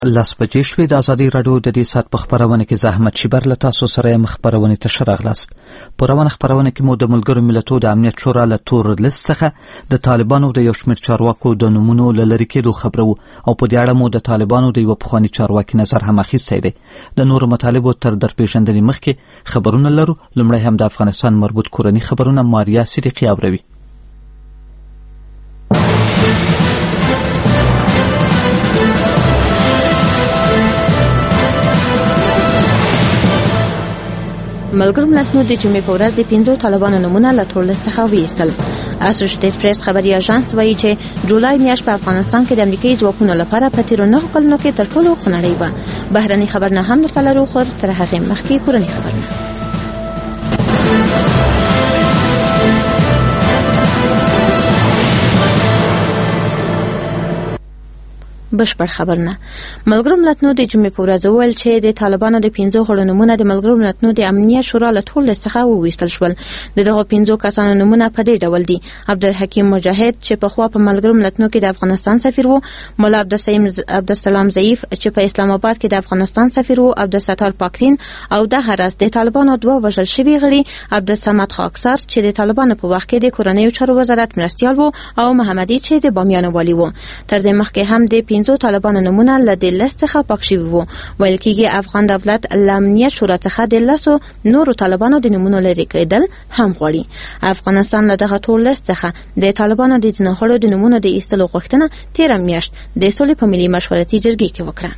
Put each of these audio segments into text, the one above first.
لس بجې شوې. د ازادي راډیو د دې ساعت په خپرونه کې زحمت شیبر له تاسو سره یم. خپرونې ته ښه راغلاست. په روانه خپرونه کې مو د ملګرو ملتونو د امنیت شورا له تور لیست څخه د طالبانو د یو شمېر چارواکو د نومونو له لرې کېدو خبرو او په دې اړه مو د طالبانو د یوه پخواني چارواکي نظر هم اخیستی دی. د نورو مطالبو تر درپېژندنې مخکې خبرونه لرو. لومړی هم د افغانستان مربوط کورني خبرونه ماریا صدیقي اوروي. ملګرو ملتونو د جمعې په ورځ د 5 طالبانو نومونه له تور لیست څخه ویستل. اسوسییټډ پریس خبري اژانس وایي چې جولای میاشت په افغانستان کې د امریکایي ځواکونو لپاره په تیرو 9 کلونو کې تر ټولو خونړۍ وه. بهرني خبرونه هم درته لرو، خو تر هغې مخکې کورني خبرونه. بشپړ خبرونه. ملګرو ملتونو د جمعې په ورځ وویل چې د طالبانو د 5 غړو نومونه د ملګرو ملتونو د امنیت شورا له تور لیست څخه وویستل شول. دغه 5 کسانو نومونه په دې ډول دي: عبدالحکیم مجاهد چې په خوا په ملګرو ملتونو کې د افغانستان سفیر وو، مولا عبدالسلام ضعیف چې په اسلام آباد کې د افغانستان سفیر وو، عبدالستار پاکتین او د هرس د طالبانو 2 وژل شوي غړي عبدالصمد خاکسار چې د طالبانو په وخت کې د کورنیو چارو وزارت مرستیال وو او محمدي چې د بامیانو والی وو. تر دې مخکې هم د طالبانو نمونه له دې لیست څخه پاک شوي وو. ویل کېږي افغان دولت له امنیت شورا څخه د 10 نورو طالبانو د نمونو لرې کېدل هم غواړي. افغانستان له دغه ټول لیست څخه د طالبانو د ځینو غړو د نمونو د ایستلو غوښتنه 13 میاشت د سولې په ملي مشورتي جرګې کې وکړه.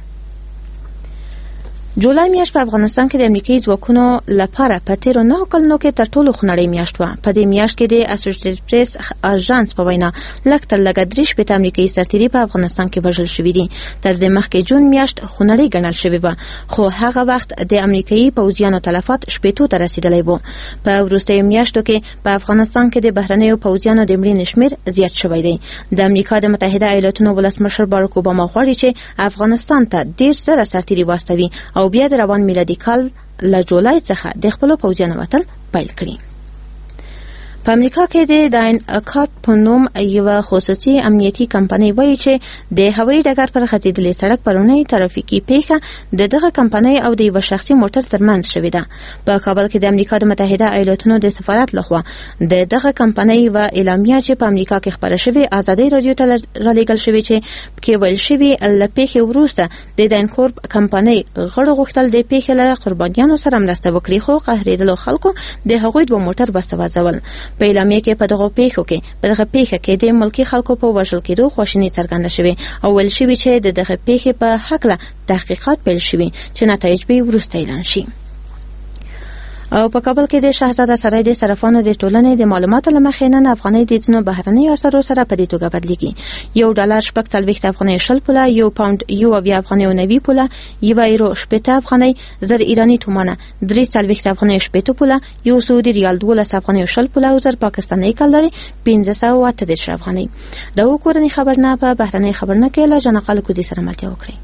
جولای میاشت په افغانستان کې د امریکایي ځواکونو لپاره په تیرو 9 کلونو کې تر ټولو خونړۍ میاشت وه. په دې میاشت کې د اسوسییټډ پریس اژانس په وینا لږ تر لږه 3 امریکایي سرتیري په افغانستان کې وژل شوي دي. تر دې مخکې جون میاشت خونړۍ ګڼل شوې وه، خو هغه وخت د امریکایي پوځیانو تلفات 80 ته رسیدلی وو. په وروستیو میاشتو کې په افغانستان کې د بهرنیو پوځیانو د مړینې شمېر زیات شوی دی. د امریکا د متحده ایالاتونو ولسمشر باراک اوباما غواړي چې افغانستان ته 10,000 سرتیري واستوي او بیا د روان میلادي کال له جولای څخه د خپلو پوځیانو وتل پیل کړي. په امریکا کې د داین اکارت په نوم یوه خصوصي امنیتي کمپنۍ وایي چې د هوایي ډګر پر غځېدلې سړک پرونی ترافیکي پیښه د دغه کمپنۍ او د یوه شخصي موټر ترمنځ شوې ده. په کابل کې د امریکا د متحده ایالاتونو د سفارت لخوا د دغه کمپنۍ یوه اعلامیه چې په امریکا کې خپره شوې ازادۍ رادیو ته رالیږل شوې چې پکې ویل شوي له پیښې وروسته د داینکورپ کمپنۍ غړو غوښتل د پیښې له قربانیانو سره مرسته وکړي، خو قهرېدلو خلکو د هغوی 2 موټر بس وځول. په اعلامیه کې په دغه پیښه کې د ملکي خلکو په وژل کېدو خواشیني څرګنده شوې او ویل شوي چې د دغه پیښې په هکله تحقیقات پیل شوي چې نتایج به وروسته اعلان شي. او په کابل کې د شهزاده سرای د صرافانو د ټولنې د معلوماتو له مخې نن افغانۍ د ځینو بهرنیو اسعارو سره په دې توګه بدلېږي: $1 افغانۍ 60 پوله، £1 70 افغانۍ 90 پوله، €1 80 افغانۍ، 1000 ایرانی تومانه 340 افغانۍ 80 پوله، یو سعودي ریال 12 افغانۍ 60 پوله او 1000 پاکستاني کلداري 538 افغانۍ. دا کورني خبرونه په بهرنۍ خبرونه کې له جنقال کوزي سره ملتیا وکړي.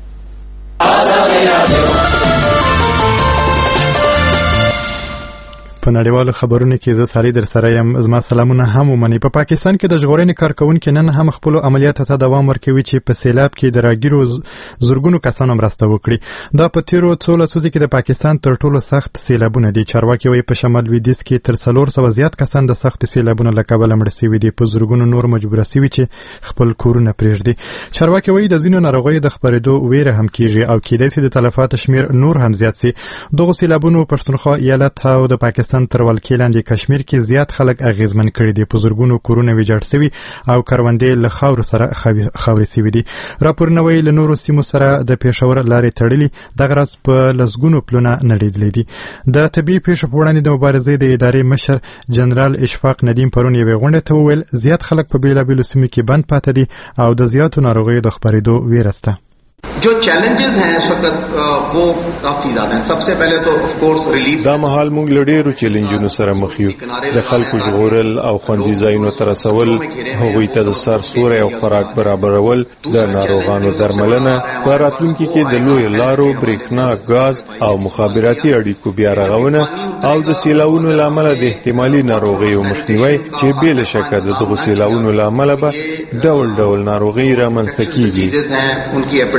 په نړیوالو خبرونو کې زه سالي در سره یم. زما سلامونه هم ومني. په پاکستان کې د ژغورنې کارکونکو نن هم خپل عملیاتو ته دوام ورکوي چې په سیلاب کې د راګیرو زورګونو کسانو مرسته وکړي. دا په تیرو 2 لسیزو کې د پاکستان تر ټولو سخت سیلابونه دي. چارواکي وایي په شمال لویدیځ کې تر 400 زیات کسان د سخت سیلابونو له کبله مړه شوي دي. په زورګونو نور مجبور شوي چې خپل کورونه پرېږدي. چارواکي وایي د ځینو ناروغیو د خپرېدو ویره هم کیږي او کېدای شي د تلفاتو شمېر نور هم زیات شي. دغه سیلابونو پښتونخوا ایالت او د پاکستان تر ولکې لاندې کشمیر کې زیات خلک اغیزمن کړي دي. په زورګونو کورونه ویجاړ شوي او کروندې له خاورو سره خاورې شوي دي. راپورونه وایي له نورو سیمو سره د پېښور لارې تړلي. دغه راز په لسګونو پلونه نړېدلي دي. د طبیعي پیښو په وړاندې د مبارزې د ادارې مشر جنرال اشفاق ندیم پرون یوې غونډې ته وویل زیات خلک په بیلابیلو سیمو کې بند پاتې دي او د زیاتو ناروغیو د خپرېدو ویره شته. जो चैलेंजेस हैं इस वक्त वो काफी ज्यादा हैं. सबसे पहले तो ऑफ कोर्स रिलीफ دا مهال موږ لډیرو چیلنجونو سره مخ یو. د خلکو ژغورل او خوندي ځایونو ته رسول، هغوی ته د سر سوري او خوراک برابرول، د ناروغانو درملنه، په راتلونکي کې د لوی لارو، برېښنا، غاز او مخابراتي اړیکو بیا رغونه او د سیلاونو لامل د احتمالي ناروغیو مخنیوي چې بل شکه د دغه سیلاونو لامل به ډول ډول ناروغي رامنځته کیږي.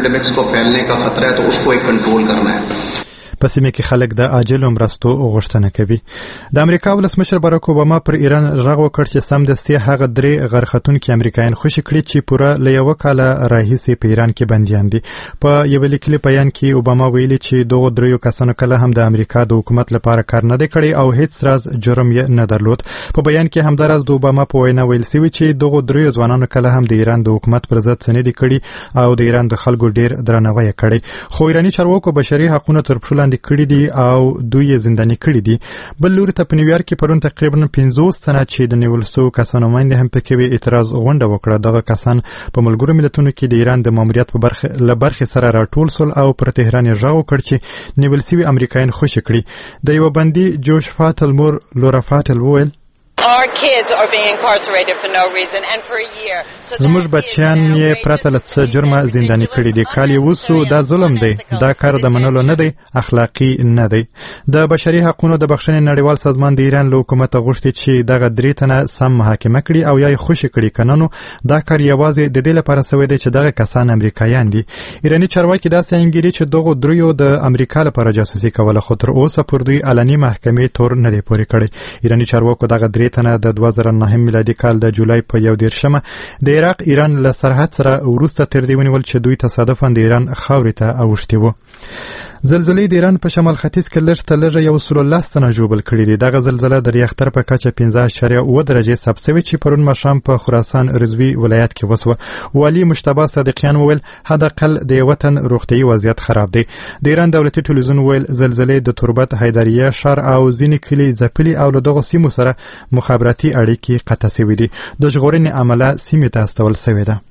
एपिडेमिक्स को फैलने का खतरा है तो उसको एक कंट्रोल करना है. په سیمه کې خلک د عاجل مرستو غوښتنه کوي. د امریکا ولسمشر باراک اوباما پر ایران غږ وکړ چې سمدستي هغه درې غرختونکي امریکایان خوشي کړي چې پوره له یو کال راهیسې په ایران کې بنديان دي. په یو لیکلي بیان کې اوباما ویلي چې دغه دریو کسانو کله هم د امریکا د حکومت لپاره کار نه دی کړی او هیڅ راز جرم یې نه درلود. په بیان کې همدارس د اوباما په وینا ویل شوی چې دغه دریو ځوانانو کله هم د ایران د حکومت پر ضد څه نه دي کړی او د ایران د خلکو ډیر درناوی کړی. خو ایرانی چارواکو بشري حقوقو تر پښو لاندې کړی دي او دوی زنداني کړی دي. بل لوري ته په نیویارک کې پرون تقریبا 50 تنه چې د نیول شو کسانو باندې هم پکې اعتراض غونډه وکړه. دغه کسان په ملګرو ملتونو کې د ایران د ماموریت په برخه سره راټول سول او پر تهران یې ژغ وکړ چې نیول شوی امریکایان خوشي کړي. د یو بندي جوش فاتل مور لورا فاتل وویل Our kids are being incarcerated for no reason and for a year. زموږ بچیان یې پرته له څه جرمه زنداني کړي دي. کال یې وسو دا ظلم دی. دا کار د منلو نه دی، اخلاقی نه دی. د بشري حقوقو د بخښنې نړیوال سازمان د ایران له حکومت غوښتي چې دغه درې تنه سم محاکمه کړي او یا خوشي کړي. کننو دا کار یوازې د دې لپاره سوی دی چې دغه کسان امریکایان دي. ایرانی چارواکي دا څنګه چې دغه دریو د امریکا لپاره جاسوسي کوله خو تر اوسه پر دوی علني محکمې تور نه دی پورې کړی. ایرانی چارواکو دغه درې تنه د 2009 میلادي کال د جولای په 1 د عراق ایران له سرحد سره ورسته تر دې ونیول چې دوی تصادفاً د ایران خاورې ته اوښتي وو. زلزلې د ایران په شمال ختیځ کې لږ تر لږه 110 تنه ژوبل کړي دي. دغه زلزله د ریختر په کچه 15.7 درجې ثبت شوې چې پرون ماښام په خراسان رضوي ولایت کې وسوه. والي مجتبی صادقیان وویل حداقل د وطن روغتیايي وضعیت خراب دی. د ایران دولتي ټلویزیون ویل زلزلې د تربت حیدریه شهر او ځینې کلي ځپلي او له دغه سیمو سره مخابراتي اړیکې قطع شوې دي. د ژغورنې عمله سیمې ته استول شوې ده.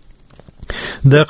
د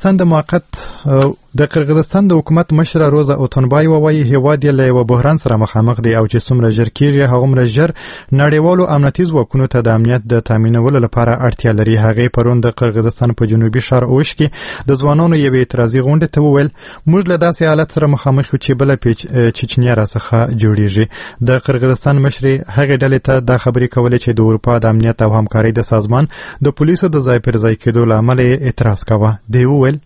قرغیزستان د حکومت مشر روزا اوتونبای وایي هیواد یې له بحران سره مخامخ دی او چې څومره ژر کېږي هغومره ژر نړیوالو امنیتي ځواکونو ته د امنیت د تامینولو لپاره اړتیا لري. هغې پرون د قرغیزستان په جنوبي ښار اوش کې د ځوانانو یوې اعتراضي غونډې ته وویل موږ له داسې حالت سره مخامخ یو چې بله چچنیا راڅخه جوړیږي. د قرغیزستان مشرې هغې ډلې ته دا خبرې کولې چې د اروپا د امنیت او همکارۍ د سازمان د پولیسو د ځای پر ځای کېدو له امله یې اعتراض کاوه. دی وویل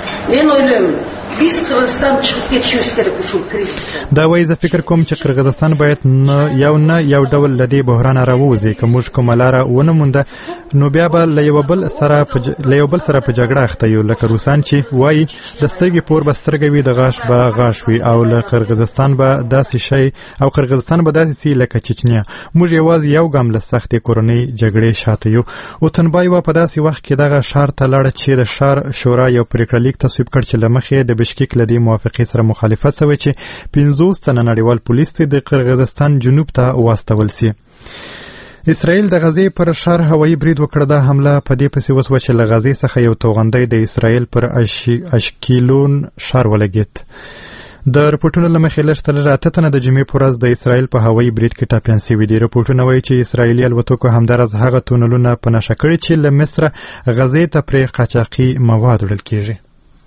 دا وایي زه فکر کوم چې قرغیزستان باید یو ډول له دې بحرانه راووځي. که موږ کومه لاره ونه مونده نو بیا به له یو بل سره په جګړه اخته یو. لکه روسان چې وایي د سترګې پور به سترګه وي د غاښ به غاښ وي او له قرغیزستان به داسې شی او قرغیزستان به داسې سي لکه چچنیا. موږ یوازې یو ګام له سختې کورنۍ جګړې شاته یو. اوتنبای په داسې وخت کې دغه ښار ته لاړه چې د ښار شورا یو پریکړه لیک تصویب کړ چې له مخې د بشکیک له دې موافقې سره مخالفت شوی چې 50 تنه نړیوال پولیس د قرغیزستان جنوب ته واستول شي. اسرائیل د غزې پر ښار هوایي برید وکړ. دا حمله په دې پسې وسوه چې له غزې څخه یو توغندی د اسرائیل پر اشکیلون ښار ولګېد. د رپورټونو له مخې لږ تر لږه 8 تنه د جمعې په ورځ د اسرائیل په هوایي برید کې ټپیان شوي دي. رپورټونه وایي چې اسرائیلي الوتکو همدارس هغه تونلونه په نښه کړي چې له مصره غزې ته پرې قاچاقي مواد وړل کېږي.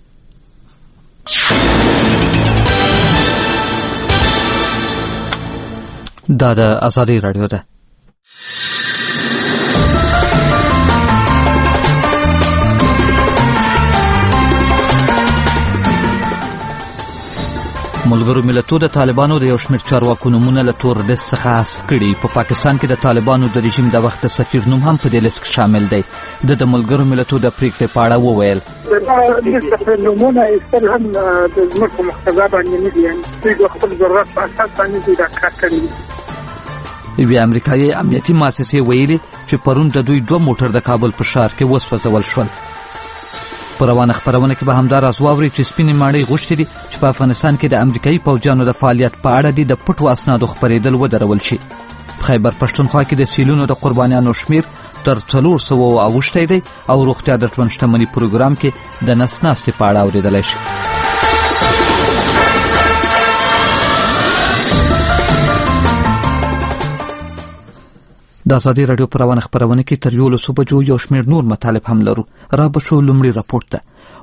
دا د ازادي رادیو ده. ملګرو ملتونو د طالبانو د یو شمېر چارواکو نومونه له تور لیست څخه حذف کړي. په پاکستان کې د طالبانو د رژیم د وخت سفیر نوم هم په دې لیست کې شامل دی. د ملګرو ملتونو د پریکړې په اړه وویل د نومونه ایستل هم د ځمکو مقتضا باندې نه دي، دوی د خپل ضرورت په اساس باندې دوی دا کار کړی. یوې امریکایي امنیتي مؤسسې ویلي چې پرون د دوی 2 موټر د کابل په ښار کې وسوځول شول. په روانه خبرونه کې به همداراز واوري چې سپینې ماڼۍ غوښتي دي چې په افغانستان کې د امریکایي پوځیانو د فعالیت په اړه د پټو اسنادو خپرېدل ودرول شي. په خیبر پښتونخوا کې د سیلونو د قربانیانو شمیر تر 400 اوښتی دی او روغتیا د ژوند شتمنۍ پروګرام کې د نس ناستې په اړه اورېدلی شي. د ازادي رادیو پر روانه خبرونه کې تر 11 بجو یو شمېر نور مطالب هم لرو. را به شو لومړی راپورټ ته.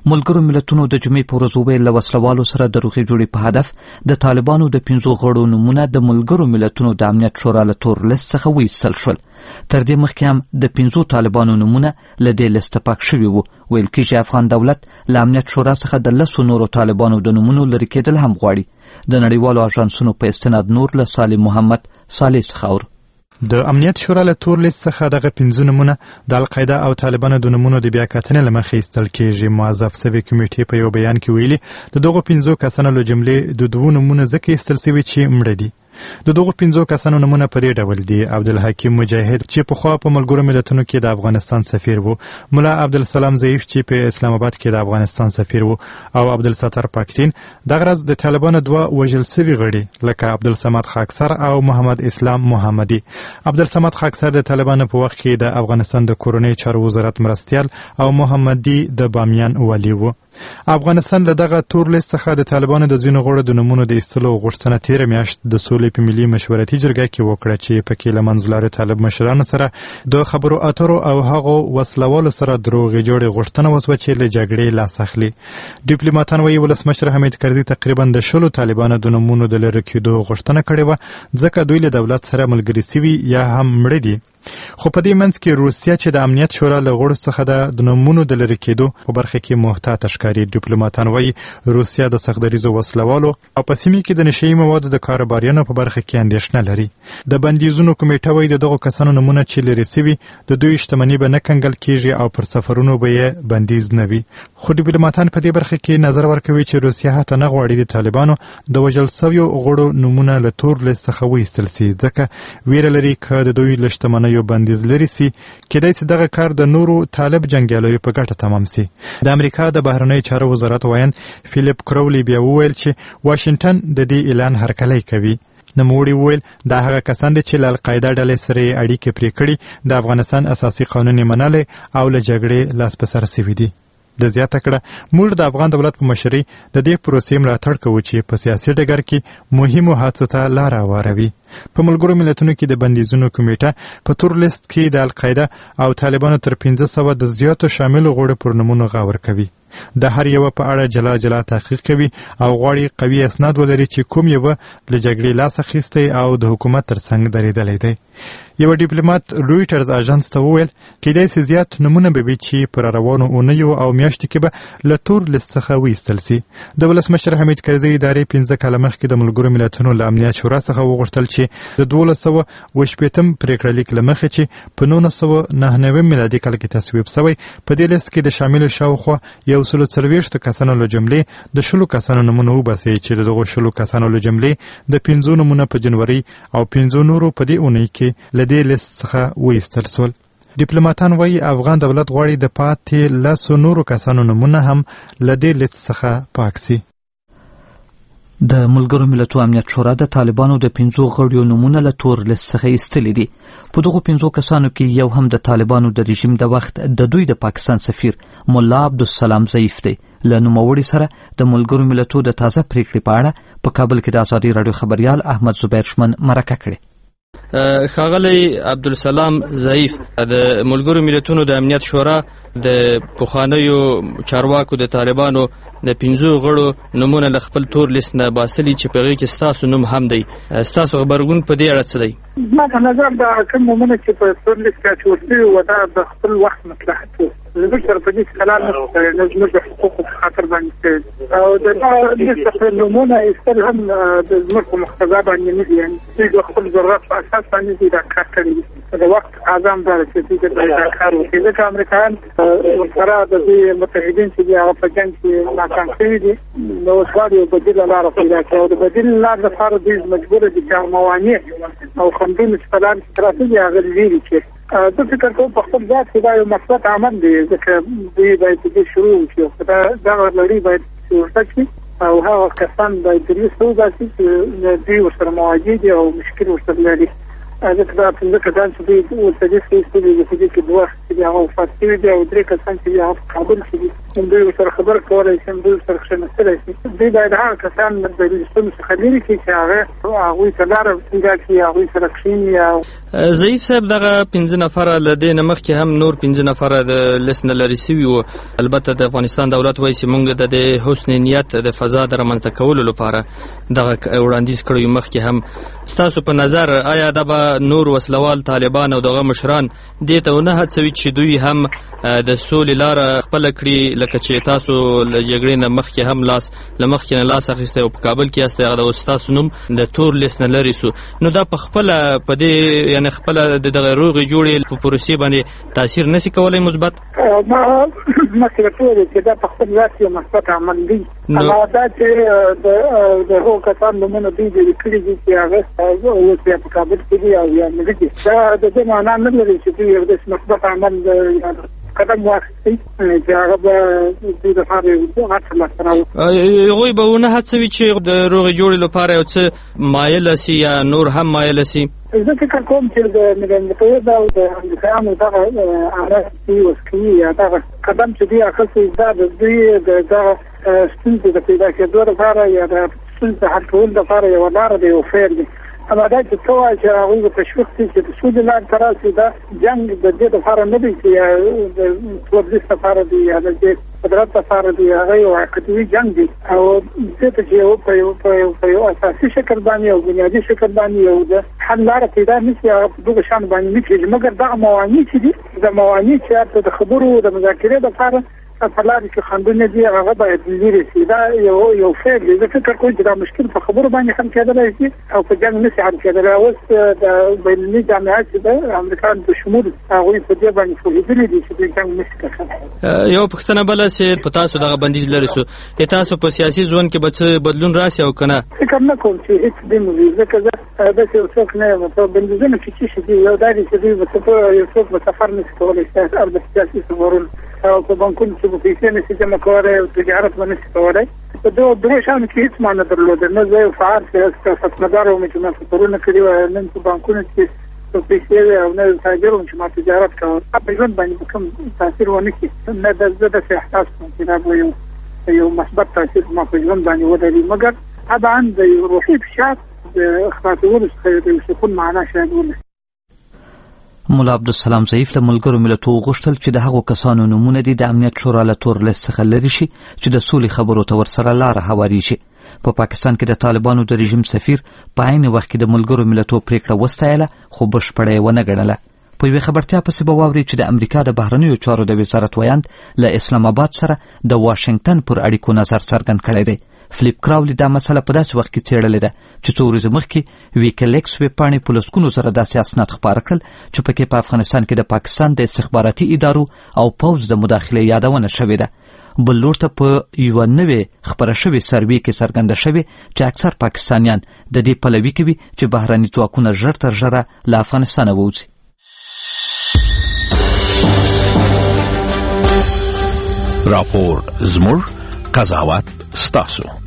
ملګرو ملتونو د جمعې په ورځ وویل له وسلوالو سره د روغې جوړې په هدف د طالبانو د 5 غړو نومونه د ملګرو ملتونو د امنیت شورا له تور لیست څخه وایستل شول. تر دې مخکې هم د 5 طالبانو نومونه له دې لیسته پاک شوي وو. ویل کېږي افغان دولت له امنیت شورا څخه د 10 نورو طالبانو د نومونو لرې کېدل هم غواړي. د نړیوالو اژانسونو په استناد نور له صالح محمد صالح څخه اورو. د امنیت شورا له تور لیست څخه دغه 5 نومونه د القاعده او طالبانو د نومونو د بیا کتنې لمخې ایستل کېږي. موظف سوي کمیټې په یو بیان کې ویلي د دغو 5 کسانو له جملې د 2 نومونه ځکه ایستل شوي چې مړه دي. د دغو 5 کسانو نومونه په دې ډول دي: عبدالحکیم مجاهد چې پخوا په ملګرو ملتونو کې د افغانستان سفیر و، ملا عبدالسلام ضعیف چې په اسلام آباد کې د افغانستان سفیر و، او عبدالستار پاکتین. دغه ورځ د طالبانو 2 وژل شوي غړي لکه عبدالصمد خاکسر او محمد اسلام محمدي. عبدالصمد خاکسر د طالبانو په وخت کې د افغانستان د کورنۍ چارو وزارت مرستیال او محمدي د بامیان والی و. افغانستان له دغه تور لیست څخه د طالبانو د ځینو غړو د نومونو د ایستلو غوښتنه تېره میاشت د سولې په ملي مشورتي جرګه کې وکړه چې پکې له منځلارو طالب مشرانو سره د خبرو اترو او هغو وسلوالو سره دروغې جوړې غوښتنه وسوه چې له جګړې لاس اخلي. ډیپلوماتان وایي ولسمشر حمید کرزي تقریبا د 10 طالبانو د نومونو د لرې کېدو غوښتنه کړې وه ځکه دوی له دولت سره ملګري سوي یا هم مړه دي. خو په دې منځ کې روسیه چې د امنیت شورا له غړو څخه د نومونو د لرې کېدو په برخه کې محتاط ښکاري. ډیپلوماتان وایي روسیه د سختدریزو وسلوالو او په سیمه کې د نشهیي موادو د کاروباریانو په برخه کې اندېښنه لري. د بندیزونو کمیټه وایي د دغو کسانو نومونه چې لرې سوي د دوی شتمني به نه کنګل کېږي او پر سفرونو به یې بندیز نه وي. خو ډیپلوماتان په دې برخه کې نظر ورکوي چې روسیه حتی نه غواړي د طالبانو د وژل سویو غړو نومونه له تور لیست څخه وایستل سي ځکه ویره لري که د دوی له شتمنیو بندیز لري سي کېدای سي دغه کار د نورو طالب جنګیالیو په ګټه تمام سي. د امریکا د بهرنیو چارو وزارت وایي فیلیپ کرولی بیا وویل چې واشنگټن د دې اعلان هرکلی کوي. نوموړي وویل دا هغه کسان دي چې له القاعده ډلې سره اړیکې پرې کړي د افغانستان اساسي قانون منلي او له جګړې لاس په سر سوي دي. د زیاته کړه موږ د افغان دولت په مشرۍ د دې پروسې ملاتړ کوو چې په سیاسي ډګر کې مهمو هڅو ته لاره هواروي. په ملګرو ملتونو کې د بندیزونو کمیټه په تور لیست کې د القاعده او طالبانو تر 500 د زیاتو شاملو غړو پر نومونو غور کوي. د هر یو په اړه جلا جلا تحقیق کوي او غواړي قوي اسناد ولري چې کوم یو له جګړې لاس اخیستی او د حکومت ترڅنګ درېدلی دی. یو ډیپلوماټ رویټرز اژانس ته وویل کېدای سي زیات نومونه به وي چې پر روانو اونیو او میاشتو کې به له تور لیست څخه وایستل سي. د ولسمشر حمید کرزي ادارې 15 کاله مخکې د ملګرو ملتونو له امنیت شورا څخه وغوښتل چې د 1280 پریکړه لیک له مخې چې په 1999 میلادي کال کې تصویب شوی په دې لیست کې د شامل شاوخوا 140 کسانو له جملې د 10 کسانو نومونه وباسي چې دغه 10 کسانو له جملې د 15 نومونه په جنوري او 15 نورو په دې اونۍ کې له دې لیست څخه وایستل شول. ډیپلوماتان وایي افغان دولت غواړي د پاتې 10 نورو کسانو نومونه هم له دې لیست څخه پاک سي. د ملګرو ملتونو امنیت شورا د طالبانو د 5 غړو نومونه له تور لیست څخه ایستلي دي. په دغو 5 کسانو کې یو هم د طالبانو د رژیم د وخت د دوی د پاکستان سفیر ملا عبدالسلام ضعیف دی. له نوموړي سره د ملګرو ملتونو د تازه پریکړې په اړه په کابل کې د ازادي راډیو خبريال احمد زبیر شمن مرکه کړې. ښاغلی عبدالسلام ضعیف د ملګرو ملتونو د امنیت شورا د پخوانیو چارواکو د طالبانو د 5 غړو نومونه له خپل تور لیست نه باسلي چې په هغې کې ستاسو نوم هم دی. ستاسو غبرګون په دې اړه څه دی؟ زما په نظر دا کوم نومونه چې په تور لیست کې اچول شوي وو دا د خپل وخت مصلحت و. زموږ سره په دې کلان نه زموږ د حقوقو په خاطر باندې او د لیست په نومونه ایستل هم د زموږ په مقتضا باندې نه دي. یعنې دوی د خپل ضرورت په اساس باندې دوی دا کار کړی دي. د وخت اعظم دا چې دوی دا کار وکړي ځکه امریکایان ورسره د دوی متحدین چې دي هغه په جنګ کې ناکام شوي دي نو اوس غواړي یو بدیله لاره پیدا کړي او د بدیل لارې لپاره دوی مجبوره دي چې موانع او خنډونه چې په لارې کې پراته دي هغه لرې کړي. زه فکر کوم په خپل ذات کې دا یو مثبت عمل دی ځکه دوی باید دې شروع وکړي. دغه لړۍ باید ورته کړي او هغه کسان باید دې شروع وکړي چې دوی ورسره مواجه دي او مشکل ورسره لري. ځکه دا پنځه کسان چې دوی ورته دې ایستلي دي په دې کې دوه چې هغه وفات شوي دي او درې کسان چې هغه په کابل کې دي دوی ورسره خبرې کولی شي دوی ورسره کښېنستلی شي دوی باید هغه کسان د لیستونو څخه لرې کړي چې هغوی ته لاره ټینګه کړي هغوی سره کښېني. ضعیف صاحب دغه 15 نفره له دې نه مخکې هم نور 15 نفره د لیست نه لرې سوي وو. البته د افغانستان دولت وایي چې موږ د حسن نیت د فضا د رامنځته کولو لپاره دغه وړاندیز کړی مخکې هم. ستاسو په نظر آیا دا به نور وسلوال طالبان او دغه مشران دې ته ونه هڅوي چې دوی هم د سولې لاره خپله کړي لکه چې تاسو له جګړې نه مخکې هم مخکې نه لاس اخیستی او په کابل کې یاست هغه د ستاسو نوم د تور لیست نه لرې سو نو دا په خپله په دې یعنې خپله د دغه روغې جوړې په پروسې باندې تاثیر نشي کولی مثبت؟ ما مخکې راټولې چې دا په خپل ذات یو مثبت عمل دی اما دا چې د هغو کسانو نومونه دوی دې لیکلي دي چې هغه اوس بیا په کابل کې دي او یا نه دي دا د دې معنا نه لري چې دوی یو داسې مثبت عمل قدم واخیستی چې هغه به دوی دپاره یو غټ لاسته راوړي. هغوی به ونه هڅوي چې د روغې جوړې لپاره یو څه مایله سي یا نور هم مایله سي؟ زه فکر کوم چې د ملل متحد او د امریکایانو دغه عرض دي وسکوي یا دغه قدم چې دوی اخیستی دا د دوی د دغه ستونزې د پیدا کېدو لپاره یا د ستونزې حل کولو لپاره یوه لاره دی، یو فعل دی. اما دا چې څه وایي چې هغوی به تشویق کړي چې د سولې لارې ته راسي دا جنګ د دې لپاره نه دی چې د تورلیس لپاره دی یا د دې قدرت لپاره دی، هغه یو عقیدوي جنګ دی او دې ته چې په یو اساسي شکل باندې او بنیادي شکل باندې یو د حل لاره پیدا نه شي هغه په دغه شان باندې نه کېږي مګر دغه موانع چې دي د موانع چې هلته د خبرو د مذاکرې لپاره په لارې کې خنډونه دي هغه باید لرې شي. دا یو فعل دی. زه فکر کوم چې دا مشکل په خبرو باندې حل کېدلی شي او په جنګ نشي حل کېدلی. اوس د بینالمللي جامعه چې د امریکایانو په شمول هغوی په دې باندې پوهېدلي دي چې د جنګ نشي کېدلی. یو پوښتنه بله چې په تاسو دغه بندیز لرې شو تاسو په سیاسي ژوند کې به څه بدلون راسي او که نه؟ فکر نه کوم چې هېڅ دې نه وي ځکه زه داسې یو څوک نه یم. په بندیزونو کې څه شي دي یو دا دي چې دوی به یو څوک به سفر نشي کولی البته سیاسي سفرونه او په بانکونو کې به پیسې نشي جمع کولی او تجارت به نشي کولی. په دغو شیانو کې هېڅ معنی درلوده. نه زه یو فعال سیاستمدار وم چې ما سفرونه کړي وای، نن په بانکونو کې پیسې وې او نه تاجر وم چې ما تجارت کوم. په ژوند باندې به کوم تاثیر ونه کړي. نه زه داسې احساس کوم چې دا به یو مثبت تاثیر ما په ژوند باندې ولري مګر طبعا د یو روحي فشار د خلاصولو څخه د یو سکون معنا شاید ولري. مولا عبدالسلام ضعیف له ملګرو ملتونو غوښتل چې د هغو کسانو نومونه دي د امنیت شورا له تور لیست څخه لرې شي چې د سولې خبرو ته ورسره لاره هواري شي. په پاکستان کې د طالبانو د رژیم سفیر په عین وخت کې د ملګرو ملتونو پریکړه وستایله خو بشپړه یې ونه ګڼله. په یوې خبرتیا پسې به واورئ چې د امریکا د بهرنیو چارو د وزارت ویاند له اسلام آباد سره د واشنگټن پر اړیکو نظر څرګند کړی دی. فلیپ کراولی دا مسله په داسې وخت کې څېړلې ده چې څو ورځې مخکې ویکیلیکس ویبپاڼې په لسګونو زره داسې اسناد خپاره کړل چې پکې په افغانستان کې د پاکستان د استخباراتي ادارو او پوځ د مداخلې یادونه شوې ده. بل لور ته په یوه نوې خپره شوې سروې کې څرګنده شوې چې اکثر پاکستانیان د دې پلوي کوي چې بهرني ځواکونه ژر تر ژره له افغانستانه ووځي. راپور زموږ قضاوت ستاسو. د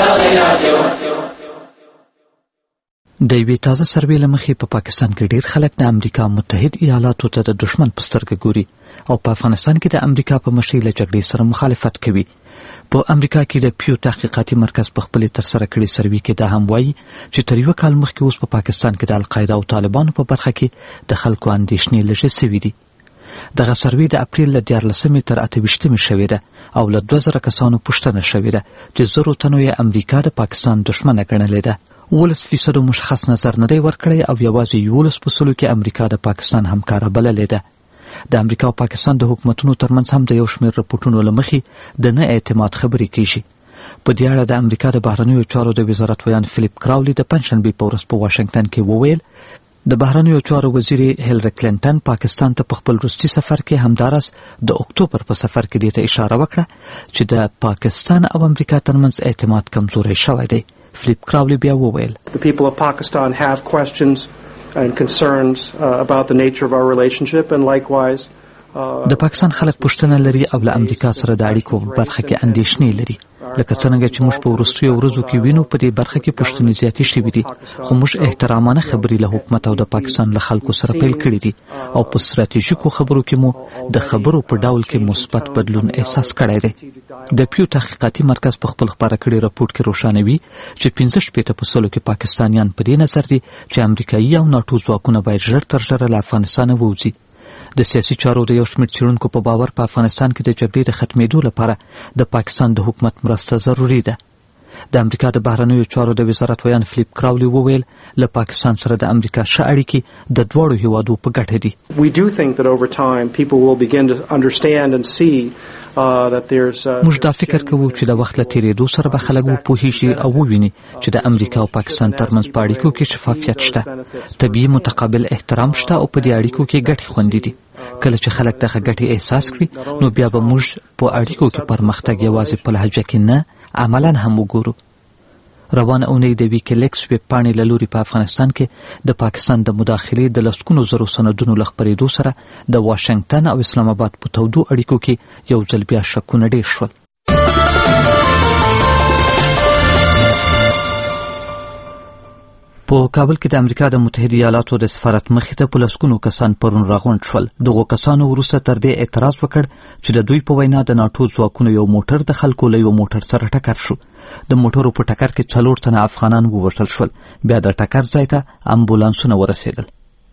یوې تازه سروې له مخې په پاکستان کې ډېر خلک د امریکا متحد ایالاتو ته د دشمن په سترګه ګوري او په افغانستان کې د امریکا په مشرۍ له جګړې سره مخالفت کوي. په امریکا کې د پیو تحقیقاتي مرکز په خپلې ترسره کړې سروې کې دا هم وایي چې تر یوه کال مخکې اوس په پاکستان کې د القاعده او طالبانو په برخه کې د خلکو اندېښنې لږې سوي دي. دغه سروې د اپریل له 14 تر 28 شوې ده او له 2000 کسانو پوښتنه شوې ده چې 1000 تنو یې امریکا د پاکستان دشمنه ګڼلې ده. 11% مشخص نظر نه دی ورکړی او یوازې 11% کې امریکا د پاکستان همکاره بللې ده. د امریکا او پاکستان د حکومتونو ترمنځ هم د یو شمېر رپورټونو له مخې د نه اعتماد خبرې کیږي. په دې اړه د امریکا د بهرنیو چارو د وزارت ویاند فلیپ کراولی د پنجشنبې په ورځ په واشنگټن کې وویل د بهرنیو چارو وزیر هیلری کلینټن پاکستان ته په خپل وروستي سفر کې همداراز د اکتوبر په سفر کې دې ته اشاره وکړه چې د پاکستان او امریکا ترمنځ اعتماد کمزوری شوی دی. فلیپ کراولی بیا وویل The people of Pakistan have questions and concerns about the nature of our relationship and likewise د پاکستان خلک پوښتنه لري او له امریکا سره د اړیکو برخه کې اندېښنې لري. لکه څنګه چې موږ په وروستیو ورځو کې وینو په دې برخه کې پوښتنې زیاتې شوې دي، خو موږ احترامانه خبرې له حکومت او د پاکستان له خلکو سره پیل کړې دي او په ستراتیژیکو خبرو کې مو د خبرو په ډول کې مثبت بدلون احساس کړی دی. د پیو تحقیقاتي مرکز په خپل خبره کړي راپورټ کې روښانوي چې 65% کې پاکستانیان په دې نظر دي چې امریکایي او ناټو ځواکونه باید ژر تر ژره له افغانستانه ووځي. د سیاسي چارو د یو شمېر څېړونکو په باور په افغانستان کې د جګړې د ختمېدو لپاره د پاکستان د حکومت مرسته ضروري ده. د امریکا د بهرنیو چارو د وزارت ویان فلیپ کراولي وویل له پاکستان سره د امریکا ښه اړیکې د دواړو هیوادو په ګټه دي. موږ دا فکر کوو چې د وخت له تیریدو سره به خلک وپوهیږي او وویني چې د امریکا او پاکستان ترمنځ په اړیکو کې شفافیت شته، طبیعي متقابل احترام شته او په دې اړیکو کې ګټې خوندي دي. کله چې خلک دغه ګټې احساس کړي نو بیا به موږ په اړیکو کې پرمختګ یوازې په لهجه کې نه عملاً هم وګورو. روانه اونۍ د ویکیلیکس ویب پاڼې له لوري په افغانستان کې د پاکستان د مداخلې د لسګونو زرو سندونو له خپرېدو سره د واشنګټن او اسلام آباد په تودو اړیکو کې یو ځل بیا شکونه ډېر شول. په کابل کې د امریکا د متحده ایالاتو د سفارت مخې ته په لسګونو کسان پرون راغونډ شول. دغو کسانو وروسته تر دې اعتراض وکړ چې د دوی په وینا د ناټو ځواکونو یو موټر د خلکو له یو موټر سره ټکر شو. د موټرو په ټکر کې 4 تنه افغانان ووژل شول. بیا د ټکر ځای ته امبولانسونه ورسېدل.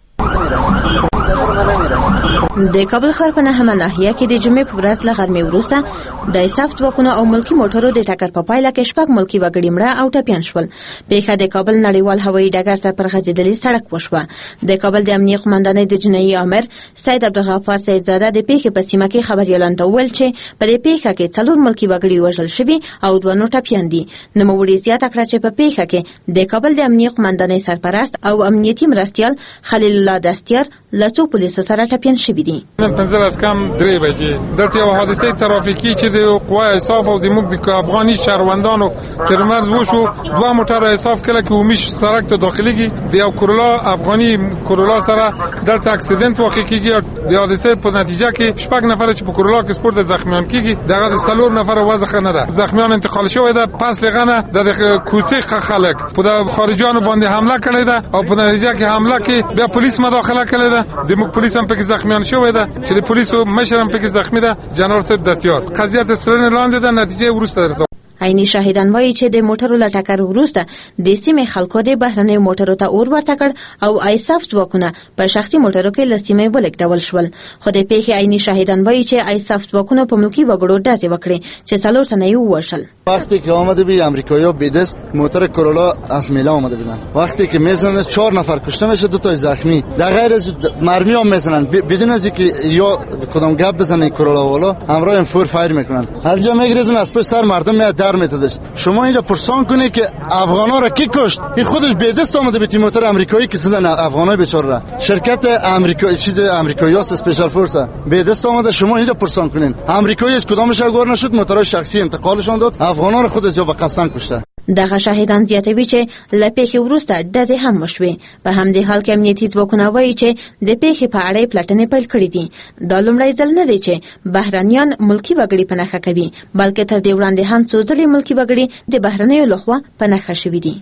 د کابل ښار په نهمه ناحیه کې د جمعې په ورځ له غرمې وروسته د ایساف ځواکونو او ملکي موټرو د ټکر په پایله کې 6 ملکي وګړي مړه او ټپیان شول. پیښه د کابل نړیوال هوایي ډګر ته پر غځېدلې سړک وشوه. د کابل د امنیه قومندانۍ د جنایي امر سید عبدالغفار سیدزاده د پیښې په سیمه کې خبریالانو ته وویل چې په دې پیښه کې 4 ملکي وګړي وژل شوي او 2 نور ټپیان دي. نوموړي زیاته کړه چې په پیښه کې د کابل د امنیه قومندانۍ سرپرست او امنیتي مرستیال خلیل الله دستیار له څو پولیسو سره ټپیان شوي دي. نن پنځه از کم 3 بجې دلته یو حادثه ترافیکي چې د قوای ایساف او د موږ د افغاني شهروندانو ترمنځ وشو. 2 موټر ایساف کله کې ومیش سړک ته داخليږي د یو کورولا افغاني کورولا سره دلته اکسیدنت واقع کیږي. د حادثه په نتیجه کې 6 نفر چې په کورولا کې سپورت زخمیان کیږي دغه د 4 نفر وضع نه ده. زخمیان انتقال شوی ده. پس لغنه د کوڅې خلک په خارجيانو باندې حمله کړې ده او په نتیجه کې حمله کې بیا پولیس مداخله کړې ده. د موږ پولیس هم پکې زخمیان شوی ده چې د پولیسو مشر هم پکې زخمی ده جنرال صاحب دستیار. قضیه څېړنې لاندې ده، نتیجه وروسته درته. عیني شاهدان وایي چې د موټرو له ټکر وروسته د سیمې خلکو د بهرنیو موټرو ته اور ورته کړ او ایساف ځواکونه په شخصي موټرو کې له سیمې ولېږدول شول. خو د پیښې عیني شاهدان وایي چې ایساف ځواکونه په ملکي وګړو ډزې وکړې چې 4 تنه یې ووژل. وقتی که آمده بی امریکایی‌ها به دست موتور کورولا از میله آمده بودن، وقتی که میزنن 4 نفر کشته میشه، 2 تا زخمی. در غیر از مرمی هم میزنن بدون از اینکه یا کدام گپ بزنن کورولا والا همراه این فور فایر میکنن. از جا میگریزن از پشت سر مردم میاد در میتادش. شما اینجا پرسان کنید که افغانا را کی کشت؟ این خودش به دست آمده به موتور امریکایی که زدن افغانای بیچاره را. شرکت امریکایی چیز امریکایی‌است اسپیشال فورس به دست آمده. شما اینجا پرسان کنین امریکایی از کدامش اگور نشد موتورای شخصی انتقالشون داد، افغانا را خودش جا به قصدن کشته. دغه شاهدان زیاتوي چې له پیښې وروسته ډزې هم وشوې. په همدې حال کې امنیتي ځواکونه وایي چې د پیښې په اړه پلټنې پیل کړې دي. دا لومړی ځل نه دی چې بهرنیان ملکي وګړي په نښه کوي، بلکې تر دې وړاندې هم څو ځلې ملکي وګړي د بهرنیو لخوا په نښه شوي دي.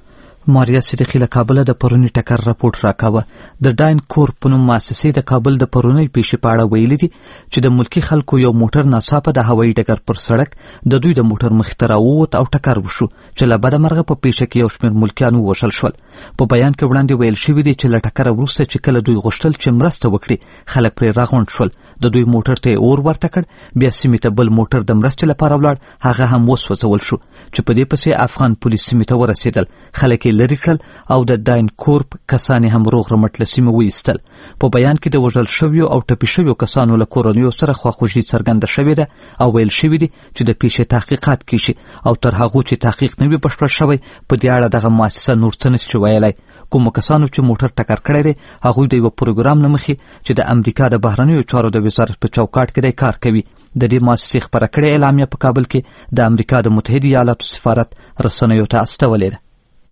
ماریا صدیقی له کابل د پرونی ټکر راپورټ راکاوه. د ډاین کور په نوم مؤسسې د کابل د پرونی پیښې په اړه ویلي دي چې د ملکی خلکو یو موټر ناڅاپه د هوایي ډګر پر سړک د دوی د موټر مخې ته راووت او ټکر وشو چې له بده مرغه په پیښه کې یو شمېر ملکیان ووژل شول. په بیان کې وړاندې ویل شوي دي چې له ټکره وروسته چې کله دوی غوښتل چې مرسته وکړي خلک پرې راغونډ شول. د دوی موټر ته اور ورته کړ، بیا سیمې ته بل موټر د مرستې لپاره ولاړ، هغه هم وسوځول شو چې په دې پسې افغان پولیس سیمې ته ورسېدل، خلک یې لرې کړل او د ډاین کورپ کسان هم روغ رمټ له سیمې وایستل. په بیان کې د وژل شویو او ټپي شویو کسانو له کورنیو سره خواخوږي څرګنده شوې ده او ویل شوي دي چې د پیښې تحقیقات کیږي او تر هغو چې تحقیق نه وي بشپړ شوی په دې اړه دغه مؤسسه نور څه نشي ویلی. کومو کسانو چې موټر ټکر کړی دی هغوی د یو پروګرام له مخې چې د امریکا د بهرنیو چارو د وزارت په چوکاټ کې کار کوي. د دې مؤسسې خپره کړې اعلامیه په کابل کې د امریکا د متحده ایالاتو سفارت رسنیو ته استولې ده.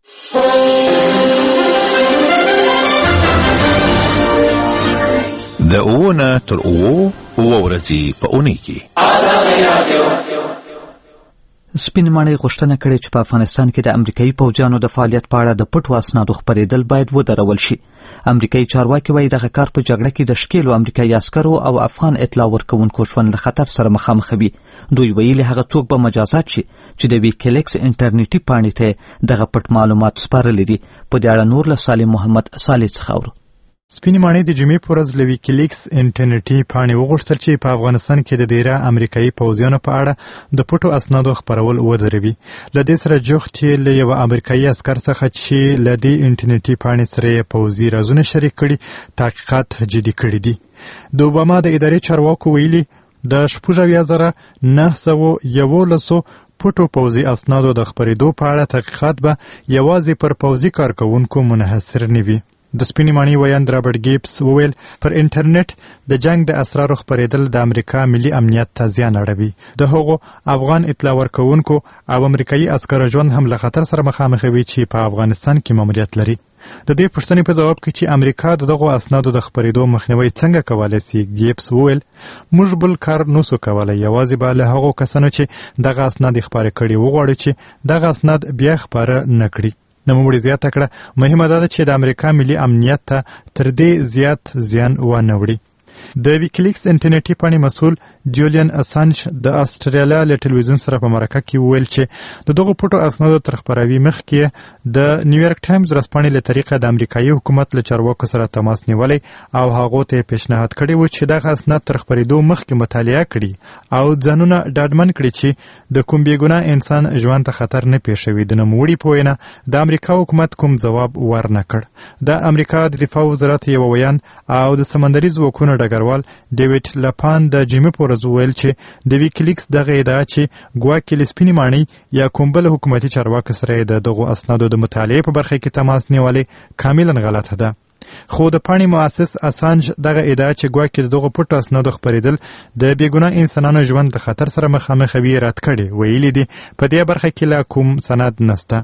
د اوونه تر اوو ورځې په اونۍ کې سپین ماڼۍ غوښتنه کړې چې په افغانستان کې د امریکایي پوځیانو د فعالیت په اړه د پټو اسنادو خپرېدل باید ودرول شي. امریکایي چارواکي وایي دغه کار په جګړه کې د شکیلو امریکایي عسکرو او افغان اطلاع ورکوونکو ژوند له خطر سره مخامخ وي. دوی ویلي هغه څوک به مجازات شي چې د ویکیلیکس انټرنیټي پاڼې ته دغه پټ معلومات سپارلي دي. په دې اړه نور له سالم محمد صالح څخه اورو. سپینې ماڼۍ د جمعې په ورځ له ویکیلیکس انټرنیټي پاڼې وغوښتل چې په افغانستان کې د ډیره امریکایي پوځیانو په اړه د پټو اسنادو خپرول ودروي. له دې سره جوخت یې له یوه امریکایي عسکر څخه چې له دې انټرنیټي پاڼې سره یې پوځي رازونه شریک کړي تحقیقات جدي کړي دي. د اوباما د ادارې چارواکو ویلي د 7,911 پټو پوځي اسنادو د خپرېدو په اړه تحقیقات به یوازې پر پوځي کارکوونکو منحصر نه وي. د سپینې ماڼۍ ویاند رابرټ ګیبس وویل پر انټرنیټ د جنگ د اسرارو خپرېدل د امریکا ملي امنیت ته زیان اړوي. د هغو افغان اطلاع ورکوونکو او امریکایي عسکرو ژوند هم له خطر سره مخامخوي چې په افغانستان کې ماموریت لري. د دې پوښتنې په ځواب کې چې امریکا د دغو اسنادو د خپرېدو مخنیوی څنګه کولی سي، ګیبس وویل موږ بل کار نسو کولی، یوازې به له هغو کسانو چې دغه اسناد یې خپاره کړي وغواړو چې دغه اسناد بیا خپاره نه کړي. نوموړي زیاته کړه مهمه ده چې د امریکا ملي امنیت ته تر دې زیات زیان ونه وړي. د ویکیلیکس انټرنیټي پاڼې مسؤل جولیان اسانج د استرالیا له ټلویزیون سره په مرکه کې وویل چې د دغو پټو اسنادو تر خپراوي مخکې د نیویارک ټایمز ورځپاڼې له طریقه د امریکایي حکومت له چارواکو سره تماس نیولی او هغو ته یې پیشنهاد کړی و چې دغه اسناد تر خپرېدو مخکې مطالعه کړي او ځانونه ډاډمن کړي چې د کوم بېګناه انسان ژوند ته خطر نه پیښوي. د نوموړي په وینا د امریکا حکومت کوم ځواب ورنه کړ. د امریکا د دفاع وزارت یو ویاند او د سمندري ځواکونو ډګروال ډیوډ لپان د جمعې په ورځ وویل چې د ویکیلیکس دغه ادعا چې ګواکې له سپینې ماڼۍ یا کوم بل حکومتي چارواکي سره د دغو اسنادو د مطالعې په برخه کې تماس نیولی کاملا غلطه ده. خو د پاڼې مؤسس اسانج دغه ادعا چې ګواکې د دغو پټو اسنادو خپرېدل د بېګناه انسانانو ژوند د خطر سره مخامخوي رد کړي. ویلي دي په دې برخه کې لا کوم سند نسته.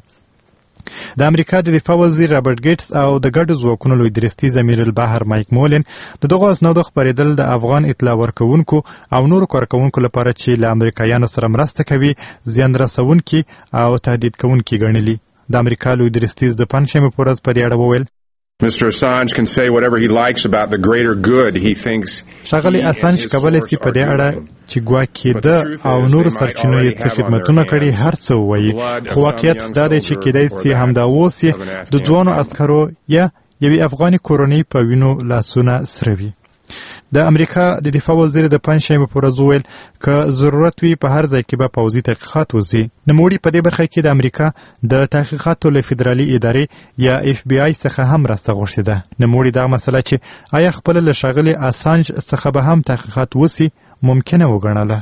د امریکا د دفاع وزیر رابرټ ګیټس او د ګډو ځواکونو لوی درستیز امیر البحر مایک مولن د دغو اسنادو خپرېدل د افغان اطلاع ورکوونکو او نورو کارکوونکو لپاره چې له امریکایانو سره مرسته کوي زیان رسونکي او تهدید کوونکي ګڼلي. د امریکا لوی درستیز د پنجشنبې په ورځ په دې اړه وویل Mr. Assange can say whatever he likes about the greater good he thinks. ښاغلی اسانج کولی سي په دې اړه چې ګواکې ده او نورو سرچینو یې څه خدمتونه کړي هر څه ووایي، خو واقعیت دا دی چې کیدای سي همدا اوس یې د ځوانو عسکرو یا یوې افغاني کورنۍ په وینو لاسونه سره وي. د امریکا د دفاع وزیر د پنجشنبې په ورځ وویل که ضرورت وي په هر ځای کې به پوځي تحقیقات وځي. نوموړي په دې برخه کې د امریکا د تحقیقاتو له فدرالي ادارې یا FBI څخه هم مرسته غوښتې ده. نوموړي دا مسله چې آیا خپله له ښاغلي اسانج څخه به هم تحقیقات وسي ممکنه وګڼله.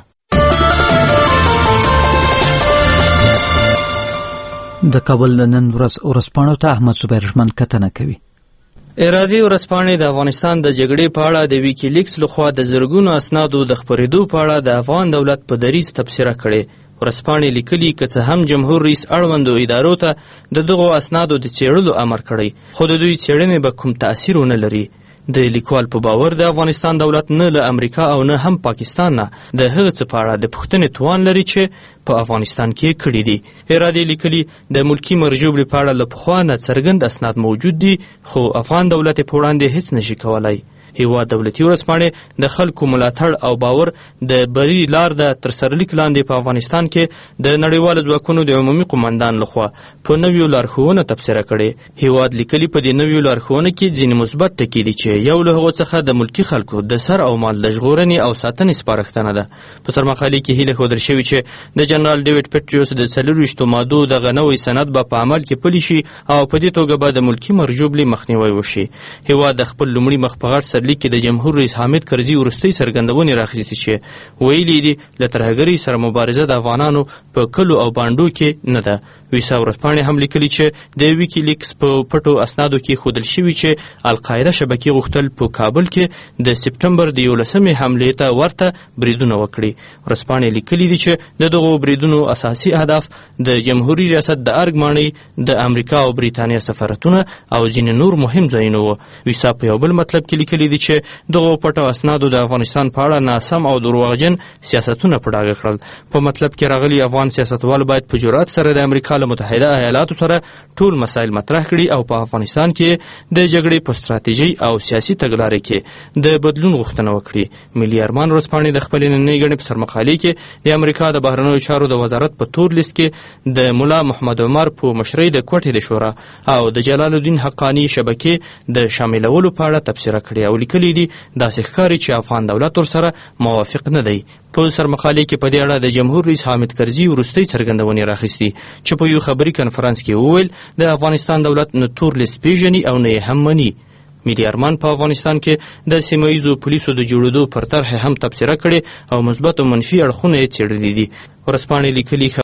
د کابل نن ورځ ورځپاڼو ته احمد زبیر ژمن کتنه کوي. ارادي ورځپاڼې د افغانستان د جګړې په اړه د ویکیلیکس لخوا د زرګونو اسنادو د خپرېدو په اړه د افغان دولت په دریځ تبصره کړې. ورځپاڼې لیکلي که څه هم جمهور رئیس اړوندو ادارو ته د دغو اسنادو د څېړلو امر کړی، خو د دوی څېړنې به کوم تأثیر ونه لري. د لیکوال په باور د افغانستان دولت نه له امریکا او نه هم پاکستان نه د هغه څه په اړه د پوښتنې توان لري چې په افغانستان کې کړي دي. ارادې لیکلي د ملکي مرجوبلې په اړه له پخوا نه څرګند اسناد موجود دي، خو افغان دولت په وړاندې هیڅ نشي کولای. هیواد دولتي ورځپاڼې د خلکو ملاتړ او باور د بری لار د ترسرلیک لاندې په افغانستان کې د نړیوالو ځواکونو د عمومي قومندان لخوا په نویو لارښوونو تبصره کړې. هیواد لیکلي په دې نویو لارښوونو کې ځینې مثبت ټکي دي چې یو له هغو څخه د ملکي خلکو د سر او مال د ژغورنې او ساتنې سپارښتنه ده. په سرمقالې کې هیله ښودل شوې چې د جنرال ډیوډ پیټریوس د 24 مادو دغه نوی سند به په عمل کې پلی شي او په دې توګه به د ملکي مرجوبلې مخنیوی وشي. هیواد د خپل لومړي مخ په غټ لیک کې د جمهور رئیس حامد کرزي وروستۍ څرګندونې راخیستې چې ویلي دي له ترهګرۍ سره مبارزه د افغانانو په کلو او بانډو کې نه ده، ویسا ورځپاڼې هم لیکلي چې د ویکیلیکس په پټو اسنادو کې ښودل شوي چې القاعده شبکې غوښتل په کابل کې د سپټمبر د 11مې حملې ته ورته بریدونه وکړي. ورځپاڼې لیکلي دي چې د دغو بریدونو اساسي اهداف د جمهوریت ریاست د ارګ ماڼۍ، د امریکا او بریتانیا سفارتونه او ځینې نور مهم ځایونه وو. ویسا په یو بل مطلب کې لیکلي دي چې دغو پټو اسنادو د افغانستان په اړه ناسم او دروغجن سیاستونه په ډاګه کړل. په مطلب کې راغلي افغان سیاستوال باید په جرأت سره د امریکا له متحده ایالاتو سره ټول مسایل مطرح کړي او په افغانستان کې د جګړې په ستراتیژي او سیاسي تګلارې کې د بدلون غوښتنه وکړي. ملي ارمان ورځپاڼې د خپلې نننۍ ګڼې په سرمقالې کې د امریکا د بهرنیو چارو د وزارت په تور لیست کې د ملا محمد عمر په مشرۍ د کوټې د شورا او د جلال الدین حقانی شبکې د شاملولو په اړه تبصره کړې او لیکلي دي داسې ښکاري چې افغان دولت ورسره موافق نه دی. په سرمقالې کې په دې اړه د جمهور رئیس حامد کرزي وروستۍ څرګندونې راخیستي چې په یو خبري کنفرانس کې وویل د افغانستان دولت نه تور لیست پیژني او نه هم مني. ملي ارمان په افغانستان کې د سیمه ییزو پولیسو د جوړېدو پر طرح هم تبصره کړې او مثبت او منفي اړخونه یې څېړلي دي. ورځپاڼې لیکلي